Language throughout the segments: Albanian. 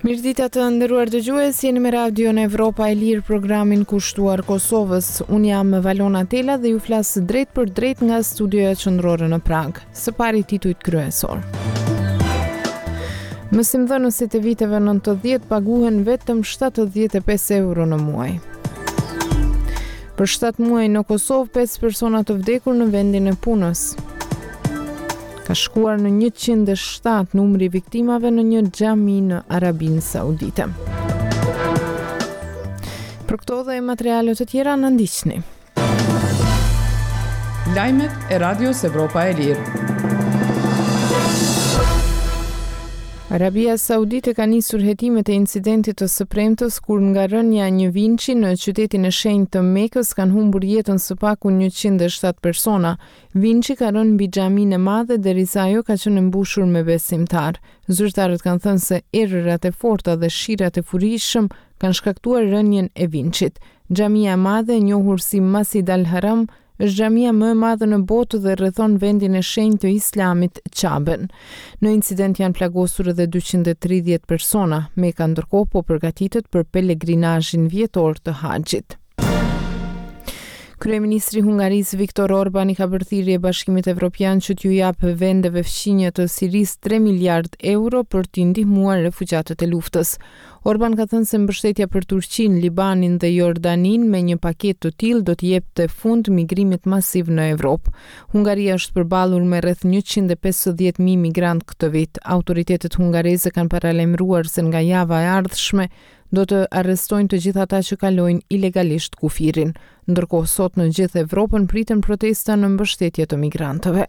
Mirëdita të nderuar dëgjues, jeni me Radio në Evropa e Lirë, programin kushtuar Kosovës. Unë jam Valona Tela dhe ju flas drejt për drejt nga studioja qendrore në Prag. Së pari titujt kryesor. Mësimdhënësit e viteve 90 paguhen vetëm 75 euro në muaj. Për 7 muaj në Kosovë, 5 persona të vdekur në vendin e punës. Ka shkuar në 107 numri i viktimave në një xhami në Arabinë Saudite. Për këto dhe materiale të tjera në ndiqni. Lajmet e Radios Evropa e Lirë. Arabia Saudite ka nisur hetimet e incidentit të së premtës kur nga rënja një vinçi në qytetin e shenjtë të Mekës kanë humbur jetën së paku 107 persona. Vinçi ka rënë mbi xhaminë e madhe derisa ajo ka qenë mbushur me besimtar. Zyrtarët kanë thënë se errërat e forta dhe shirat e fuqishëm kanë shkaktuar rënjen e vinçit. Xhamia e madhe, e njohur si Masjid al-Haram, është xhamia më e madhe në botë dhe rrethon vendin e shenjtë të Islamit, Qaben. Në incident janë plagosur edhe 230 persona. Meka ndërkohë po përgatitet për pelegrinazhin vjetor të haxhit. Kryeministri i Hungarisë Viktor Orbán i ka bërë thirrje Bashkimit Evropian që t'ju jap vendeve fqinje të Sirisë 3 miliard euro për t'i ndihmuar refugjatët e luftës. Orbán ka thënë se mbështetja për Turqinë, Libanin dhe Jordaninë me një paketë të tillë do të jepte fund migrimit masiv në Evropë. Hungaria është përballur me rreth 150.000 migrant këtë vit. Autoritetet hungareze kanë paralajmëruar se nga java e ardhshme do të arrestojnë të gjithë ata që kalojnë ilegalisht kufirin. Ndërkohë sot në gjithë Evropën priten protesta në mbështetje të migrantëve.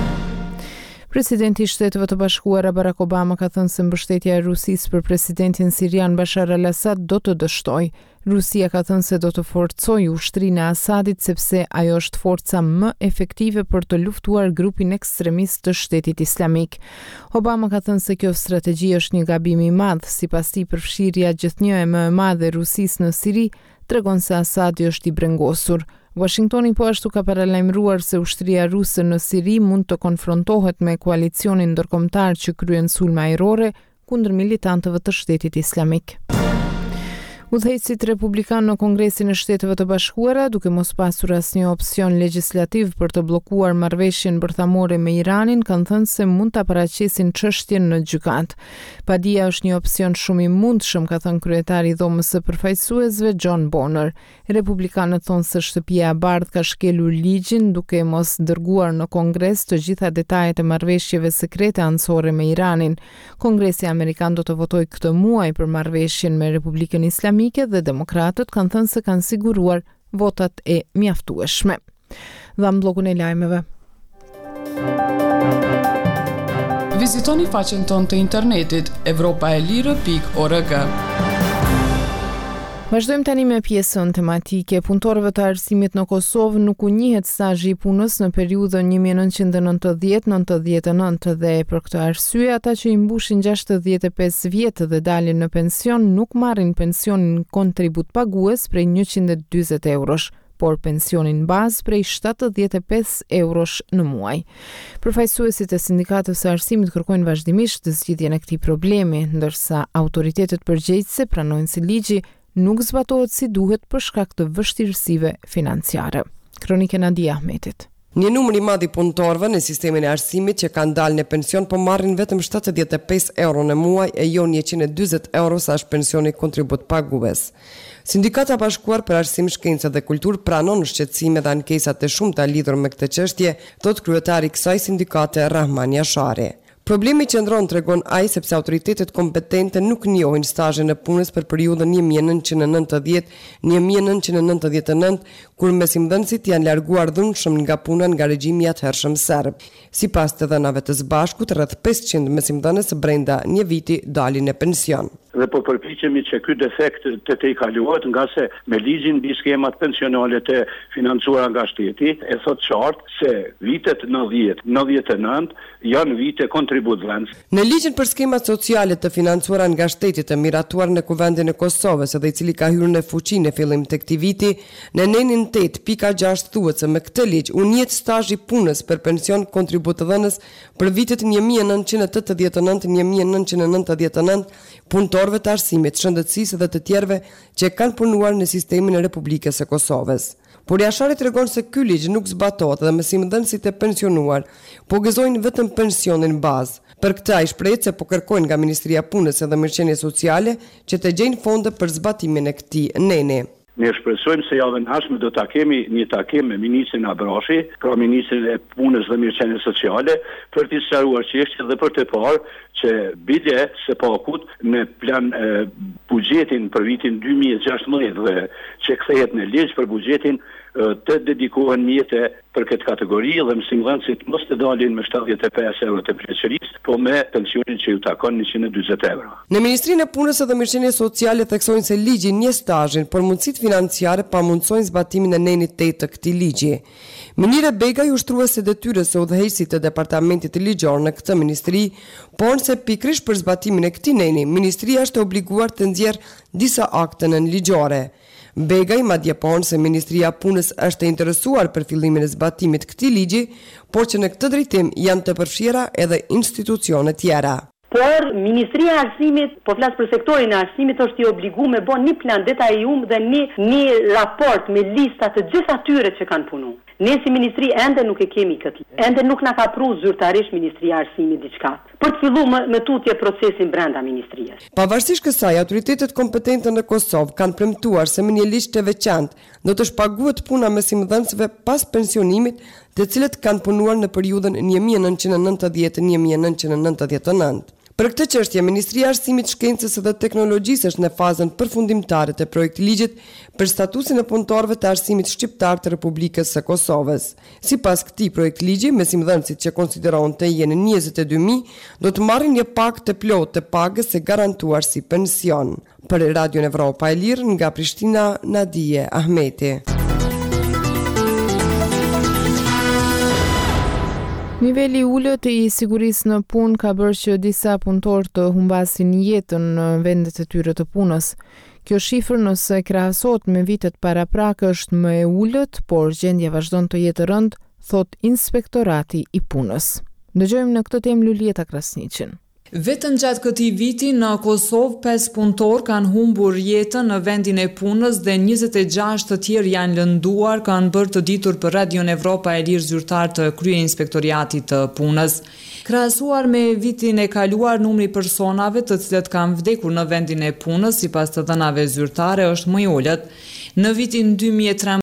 Presidenti i Shteteve të Bashkuara Barack Obama ka thënë se mbështetja e Rusisë për presidentin sirian Bashar al-Assad do të dështojë. Rusia ka thënë se do të forcojë ushtrinë e Asadit sepse ajo është forca më efektive për të luftuar grupin ekstremist të Shtetit Islamik. Obama ka thënë se kjo strategji është një gabim i madh, sipas tij përfshirja gjithnjë më e madhe e Rusisë në Siri tregon se Asadi është i brengosur. Washingtoni po ashtu ka paralajmëruar se ushtria ruse në Siri mund të konfrontohet me koalicionin ndërkombëtar që kryen sulme ajrore kundër militantëve të Shtetit Islamik. Udhëheqësit republikan në Kongresin e Shteteve të Bashkuara, duke mos pasur asnjë opsion legjislativ për të bllokuar marrëveshjen bërthamore me Iranin, kanë thënë se mund ta paraqesin çështjen në gjykatë. Padia është një opsion shumë i mundshëm, ka thënë kryetari i dhomës së përfaqësuesve John Boehner. Republikanët thonë se shtëpia e bardhë ka shkelur ligjin duke mos dërguar në Kongres të gjitha detajet e marrëveshjeve sekrete anësore me Iranin. Kongresi Amerikan do të votojë këtë muaj për marrëveshjen me Republikën Islamike dhe demokratët kanë thënë se kanë siguruar votat e mjaftueshme. Dham bllokun e lajmeve. Vizitoni faqen tonë të internetit evropaelire.org. Vazhdojmë tani me pjesën tematike. Punëtorëve të arsimit në Kosovë nuk u njihet stazhi i punës në periudhën 1990-99 dhe për këtë arsye ata që i mbushin 65 vjet dhe dalin në pension nuk marrin pensionin kontribut pagues prej 140 eurosh, por pensionin bazë prej 75 eurosh në muaj. Përfaqësuesit e sindikatës së arsimit kërkojnë vazhdimisht zgjidhjen e këtij problemi, ndërsa autoritetet përgjegjëse pranojnë se ligji nuk zbatohet si duhet për shkak të vështirësive financiare. Kronika Nadia Ahmetit. Një numër i madh i punëtorëve në sistemin e arsimit që kanë dalë në pension po marrin vetëm 75 euro në muaj e jo 140 euro sa është pensioni kontribut pagues. Sindikata Bashkuar për Arsim, Shkencë dhe Kulturë pranon shqetësime dhe ankesat e shumta lidhur me këtë çështje, thot kryetari i kësaj sindikate Rahman Jashari. Problemi qëndron, tregon ai, sepse autoritetet kompetente nuk njohin stazhin e punës për periudhën 1990-1999, kur mesimdhënësit janë larguar dhunshëm nga puna nga regjimi i atëhershëm serb. Sipas të dhënave të së bashkut, rreth 500 mesimdhënës brenda një viti dalin në pension. Dhe po përpiqemi që ky defekt të i kaluohet, nga se me ligjin mbi skemat pensionale të financuara nga shteti e thot qartë se vitet 90-99 janë vite kontributdhënës. Në ligjin për skemat sociale të financuara nga shteti të miratuar në Kuvendin e Kosovës dhe i cili ka hyrë në fuqi në fillim të këtij viti, në nenin 8.6 thuhet se me këtë ligj u njihet stazhi punës për pension kontributdhënës për vitet 1989-1999, punëtor punëtorëve të arsimit, shëndetësisë dhe të tjerëve që kanë punuar në sistemin e Republikës së Kosovës. Por jashari tregon se ky ligj nuk zbatohet dhe mësimdhënësit e pensionuar po gëzojnë vetëm pensionin bazë. Për këtë ai shpreh se po kërkojnë nga Ministria e Punës dhe Mirëqenies Sociale që të gjejnë fonde për zbatimin e këtij neni. Ne shpresojmë se javën ardhshme do ta kemi një takim me ministrin Abrashi, pra ministrin e Punës dhe Mirëqenies Sociale, për të sqaruar çështjen dhe për të parë që bile së pakut në plan buxhetin për vitin 2016 dhe që kthehet në ligj për buxhetin të dedikohen mjete për këtë kategori dhe mësimdhënësit mos të dalin me 75 euro të pleqërisë, po me pensionin që ju takon 140 euro. Në Ministrinë e Punës dhe Mirëqenies Sociale theksojnë se ligji nje stazhin, por mundësitë financiare pamundsojnë zbatimin e nenit 8 të këtij ligji. Minire Begaj ushtruese detyrës së udhëheqësit të departamentit ligjor në këtë ministri, por se pikërisht për zbatimin e këtij neni, ministria është obliguar të nxjerrë disa akte nënligjore. Begaj madje ponë se Ministria e Punës është e interesuar për fillimin e zbatimit këtij ligji, por që në këtë drejtim janë të përfshira edhe institucione tjera. Por Ministria e Arsimit, po flas për sektorin e arsimit, është i obliguar me bën një plan detajum dhe një raport me lista të gjithë atyre që kanë punuar. Ne si ministri ende nuk e kemi këtë. Ende nuk na ka pru zyrtarisht Ministria e Arsimit diçka. Për të filluar me tutje procesin brenda ministrisë. Pavarësisht kësaj, autoritetet kompetente në Kosovë kanë premtuar se me një ligj të veçantë do të shpaguhet puna mësimdhënësve pas pensionimit, të cilët kanë punuar në periudhën 1990-1999. Për këtë çështje, Ministria e Arsimit, Shkencës dhe Teknologjisë është në fazën përfundimtare të projektligjit për statusin e punëtorëve të arsimit shqiptar të Republikës së Kosovës. Sipas këtij projektligji, mësimdhënësit që konsiderohen të jenë 22.000 do të marrin një pakë të plotë të pagës së garantuar si pension. Për Radio Evropa e Lirë, nga Prishtina, Nadije Ahmeti. Niveli ullët i sigurisë në punë ka bërë që disa punëtorë të humbasin jetën në vendet e tyre të punës. Kjo shifër nëse krahasohet me vitet paraprak është më e ullët, por gjendja vazhdon të jetë rënd, thot Inspektorati i Punës. Dëgjojmë në këtë temë Lulieta Krasniqin. Vetëm gjatë këtij viti në Kosovë 5 punëtor kanë humbur jetën në vendin e punës dhe 26 të tjerë janë lënduar, kanë bërë të ditur për Radio Evropa e Lirë zyrtar të Kryeinspektoriatit të Punës. Krahasuar me vitin e kaluar, numri i personave të cilët kanë vdekur në vendin e punës sipas të dhënave zyrtare është më i ulët. Në vitin 2013